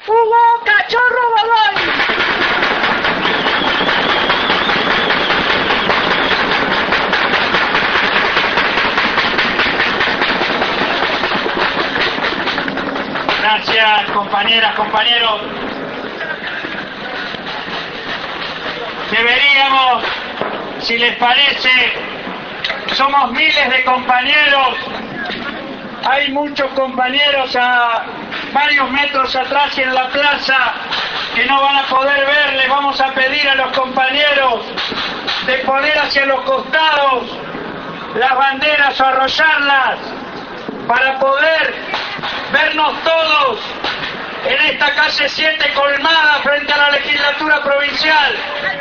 Hugo Cachorro Godoy. Gracias, compañeras, compañeros. Deberíamos, si les parece, somos miles de compañeros, hay muchos compañeros a varios metros atrás y en la plaza que no van a poder ver. Les vamos a pedir a los compañeros de poner hacia los costados las banderas o arrollarlas para poder vernos todos en esta calle 7 colmada frente a la legislatura provincial.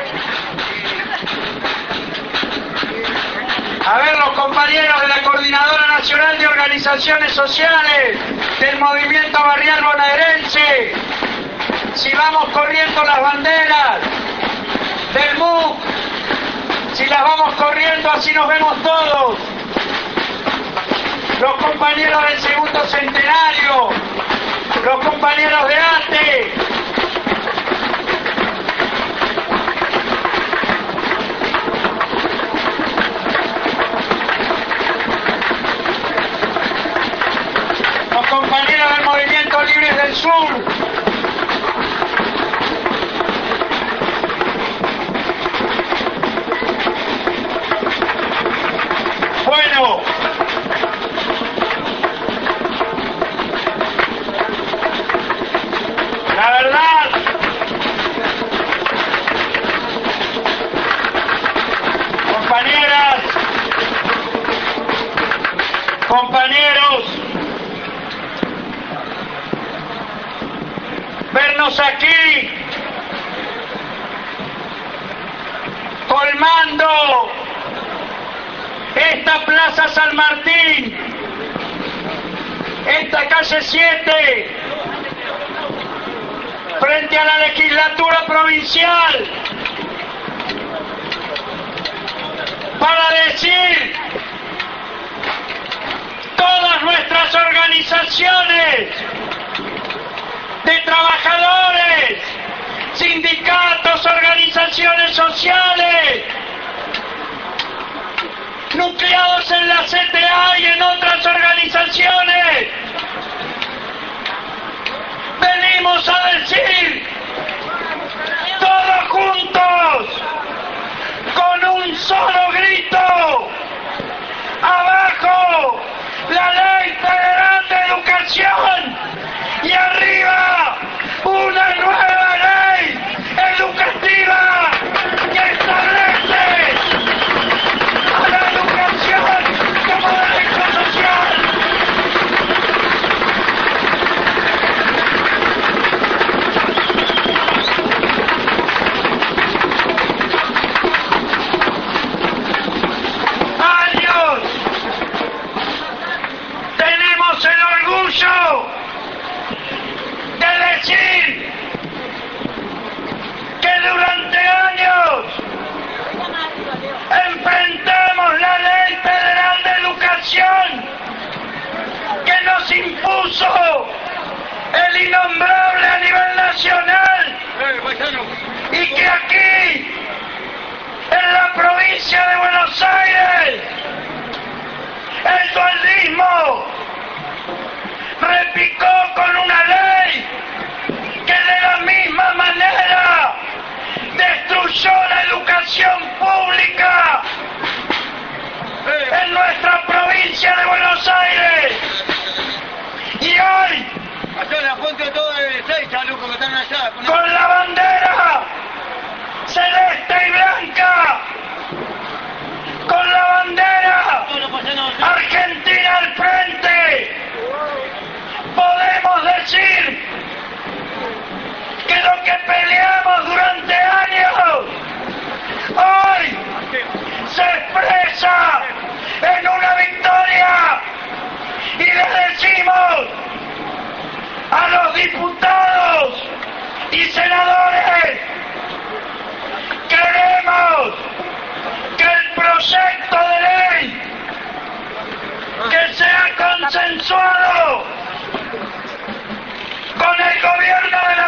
A ver, los compañeros de la Coordinadora Nacional de Organizaciones Sociales del Movimiento Barrial Bonaerense, si vamos corriendo las banderas del MUC, si las vamos corriendo así nos vemos todos. Los compañeros del Segundo Centenario, los compañeros de ATE, los compañeros del Movimiento Libres del Sur, bueno, la verdad, compañeras, compañeros, vernos aquí colmando esta Plaza San Martín, esta calle 7, frente a la legislatura provincial, para decir todas nuestras organizaciones de trabajadores, sindicatos, organizaciones sociales, nucleados en la CTA y en otras organizaciones, venimos a decir todos juntos con un solo grito: abajo la Ley Federal de Educación y arriba una nueva ley educativa que establece a la educación como derecho social. Años tenemos el orgullo de decir que durante años enfrentamos la Ley Federal de Educación que nos impuso el innombrable a nivel nacional y que aquí, en la provincia de Buenos Aires, el dualdismo repicó con una ley que de la misma manera destruyó la educación pública en nuestra provincia de Buenos Aires. Y hoy, con la bandera celeste y blanca, con la bandera argentina al frente, podemos decir que lo que peleamos durante años hoy se expresa en una victoria, y le decimos a los diputados y senadores: queremos que el proyecto de ley que sea consensuado con el gobierno de la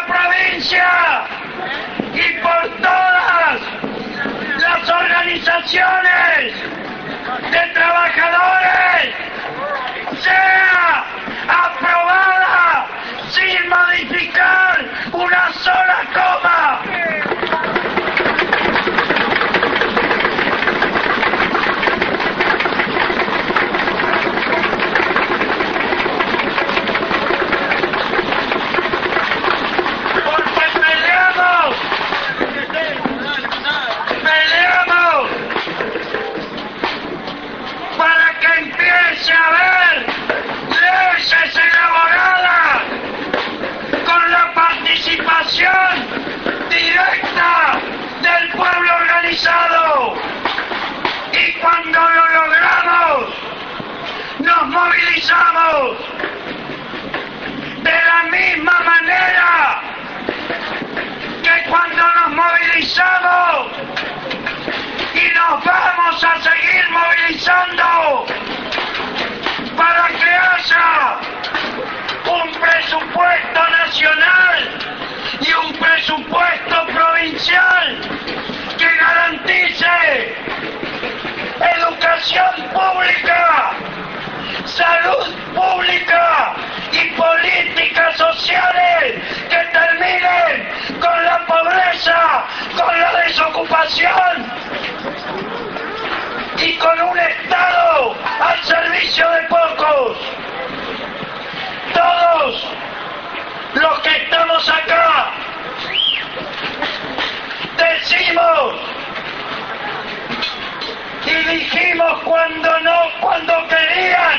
participación directa del pueblo organizado. Y cuando lo logramos, nos movilizamos de la misma manera que cuando nos movilizamos y nos vamos a seguir movilizando para que haya un presupuesto nacional y un presupuesto provincial que garantice educación pública, salud pública y políticas sociales que terminen con la pobreza, con la desocupación y con un Estado al servicio de pocos. Todos los que estamos acá decimos y dijimos cuando querían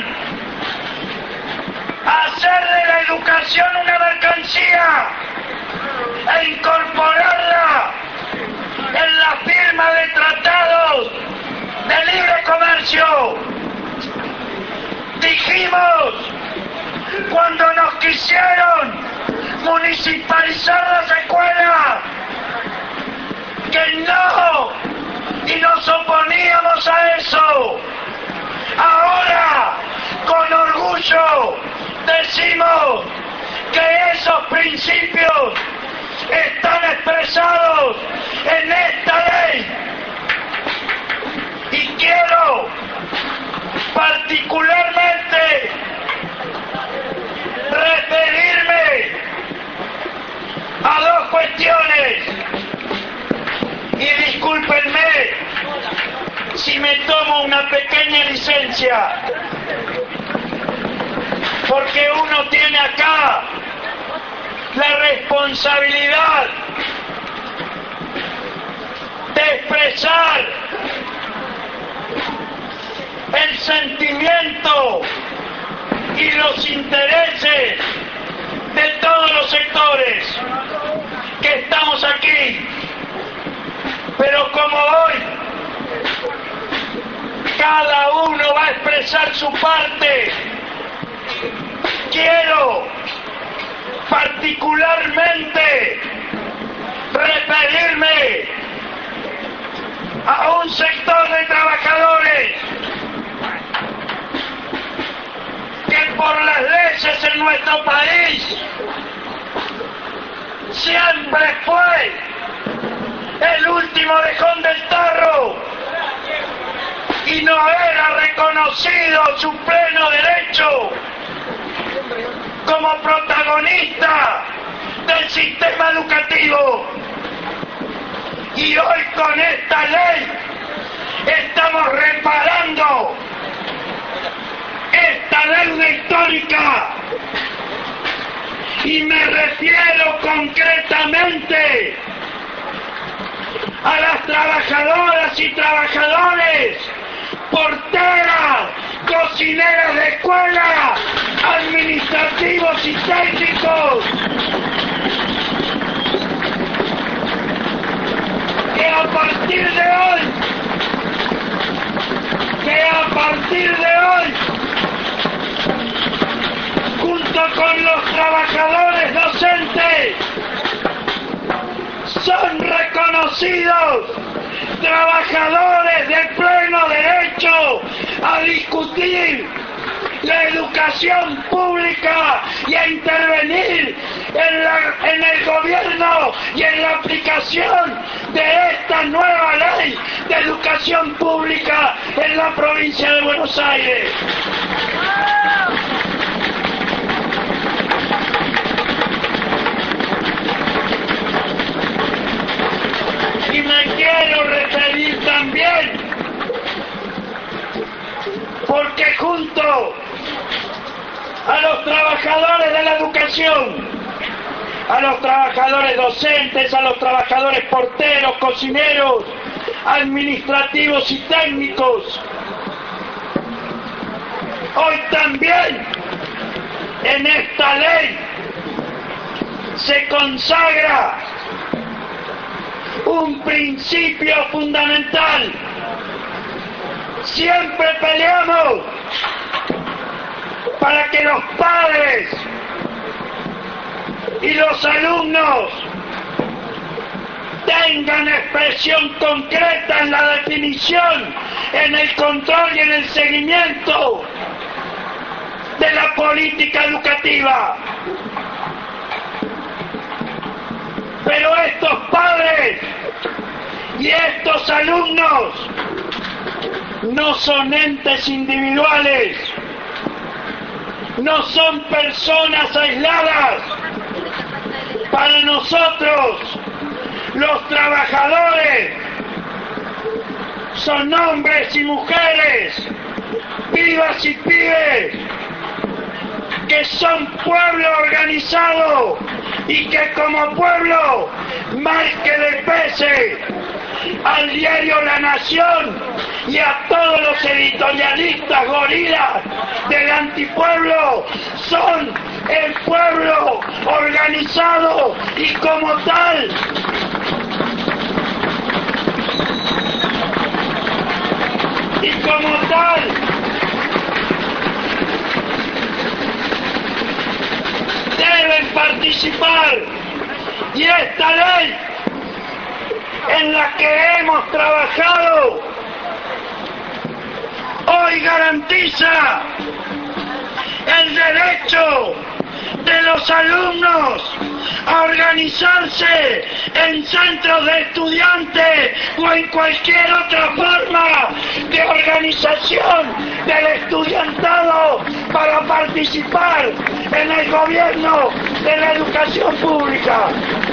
hacer de la educación una mercancía e incorporarla en la firma de tratados de libre comercio. Dijimos cuando nos quisieron municipalizar las escuelas que no, y nos oponíamos a eso. Ahora, con orgullo, decimos que esos principios están expresados en esta ley. Y quiero particularmente referirme a dos cuestiones. Y discúlpenme si me tomo una pequeña licencia, porque uno tiene acá la responsabilidad de expresar el sentimiento y los intereses de todos los sectores que estamos aquí. Pero como hoy cada uno va a expresar su parte, quiero particularmente referirme a un sector de trabajadores que por las leyes en nuestro país siempre fue el último orejón del tarro y no era reconocido su pleno derecho como protagonista del sistema educativo. Y hoy con esta ley estamos reparando esta deuda histórica. Y me refiero concretamente a las trabajadoras y trabajadores, porteras, cocineras de escuela, administrativos y técnicos, que a partir de hoy, junto con los trabajadores docentes, son reconocidos trabajadores de pleno derecho a discutir la educación pública y a intervenir en el gobierno y en la aplicación de esta nueva ley de educación pública en la provincia de Buenos Aires. Y me quiero referir también, porque junto a los trabajadores de la educación, a los trabajadores docentes, a los trabajadores porteros, cocineros, administrativos y técnicos, hoy también en esta ley se consagra un principio fundamental. Siempre peleamos para que los padres y los alumnos tengan expresión concreta en la definición, en el control y en el seguimiento de la política educativa. Pero estos padres y estos alumnos no son entes individuales, no son personas aisladas. Para nosotros, los trabajadores son hombres y mujeres, pibas y pibes, que son pueblo organizado y que como pueblo, mal que le pese al diario La Nación y a todos los editorialistas gorilas del antipueblo, son el pueblo organizado y como tal deben participar, y esta ley en la que hemos trabajado hoy garantiza el derecho de los alumnos a organizarse en centros de estudiantes o en cualquier otra forma de organización del estudiantado para participar en el gobierno de la educación pública.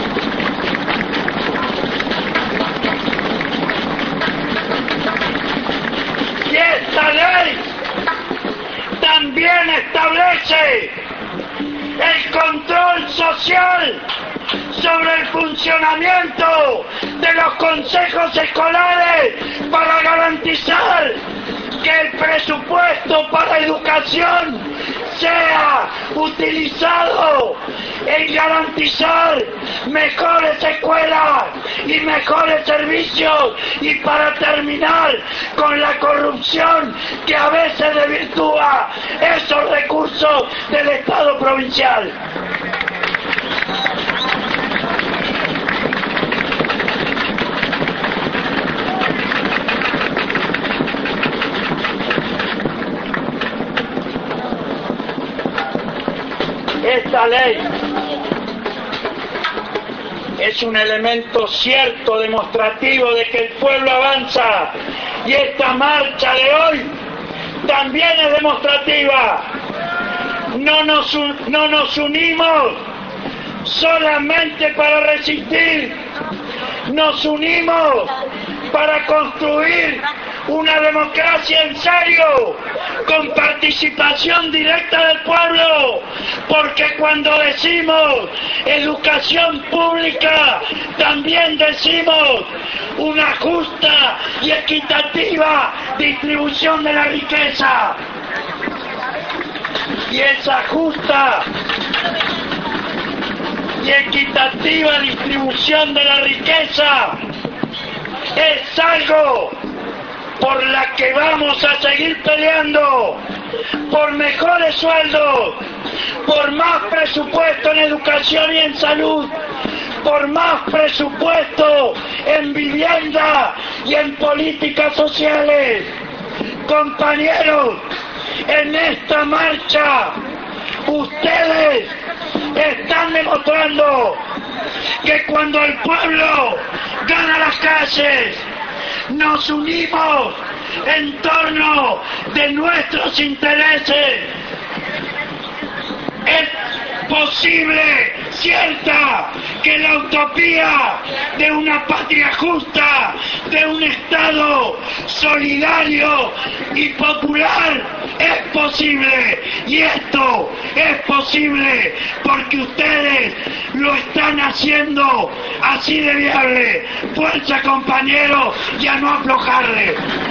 Y esta ley también establece el control social sobre el funcionamiento de los consejos escolares para garantizar que el presupuesto para educación sea utilizado en garantizar mejores escuelas y mejores servicios, y para terminar con la corrupción que a veces desvirtúa esos recursos del Estado provincial. Esta ley es un elemento cierto, demostrativo de que el pueblo avanza, y esta marcha de hoy también es demostrativa. No nos unimos solamente para resistir, nos unimos para construir una democracia en serio, con participación directa del pueblo, porque cuando decimos educación pública, también decimos una justa y equitativa distribución de la riqueza. Y esa justa y equitativa distribución de la riqueza es algo por la que vamos a seguir peleando, por mejores sueldos, por más presupuesto en educación y en salud, por más presupuesto en vivienda y en políticas sociales. Compañeros, en esta marcha ustedes están demostrando que cuando el pueblo gana las calles, nos unimos en torno de nuestros intereses. Es posible, cierta, que la utopía de una patria justa, de un Estado solidario y popular, es posible. Y esto es posible porque ustedes lo están haciendo así de viable. Fuerza, compañeros, y a no aflojarle.